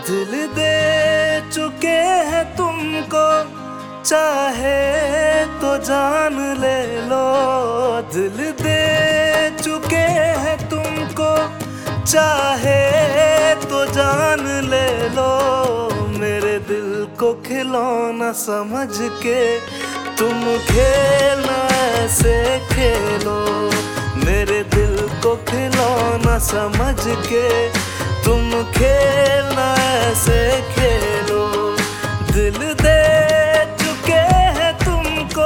दिल दे चुके हैं तुमको, चाहे तो जान ले लो। दिल दे चुके हैं तुमको, चाहे तो जान ले लो। मेरे दिल को खिलौना समझ के तुम खेलना ऐसे खेलो। मेरे दिल को खिलौना समझ के तुम खेलना ऐसे खेलो। दिल दे चुके हैं तुमको।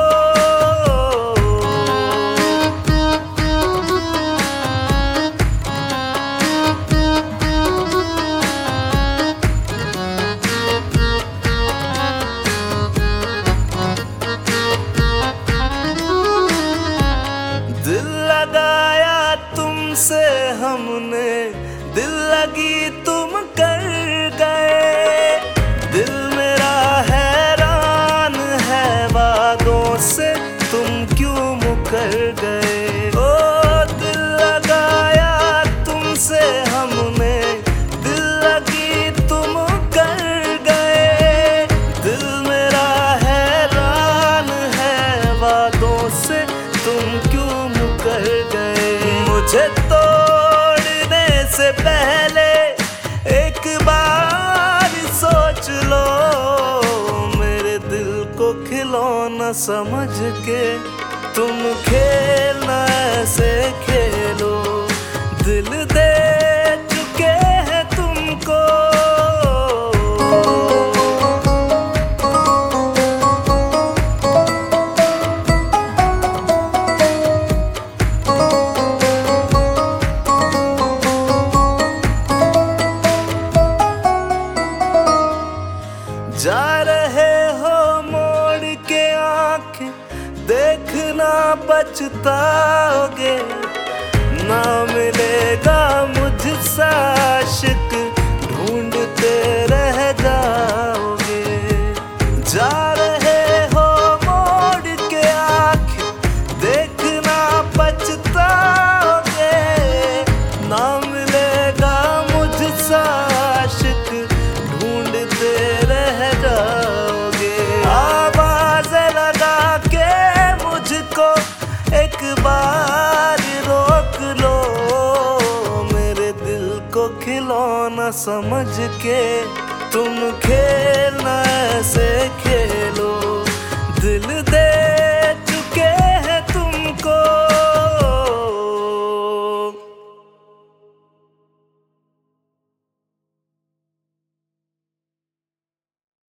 दिल लगाया तुमसे हमने, दिल लगी तुम कर गए। दिल मेरा हैरान है वादों से, तुम क्यों मुकर गए। ओ दिल लगाया तुमसे हमने, दिल लगी तुम कर गए। दिल मेरा हैरान है वादों से, तुम क्यों मुकर गए। मुझे तोड़ने से पहले एक बार सोच लो। मेरे दिल को खिलौना समझ के तुम खेलना ऐसे खेलो। दिल दे चुके हैं तुमको। जा रहे हो मोड़ के आंखें, देखना पछताओगे। ना मिलेगा मुझसा आशिक, ढूंढते रह जाओगे। जा रहे हो मोड़ के आंखें, देखना पछताओगे। ना मिलेगा मुझसा आशिक, ढूंढते रह जाओगे। आवाज़ लगा के मुझको एक बार रोक लो। मेरे दिल को खिलौना समझ के तुम खेलना ऐसे खेलो। दिल दे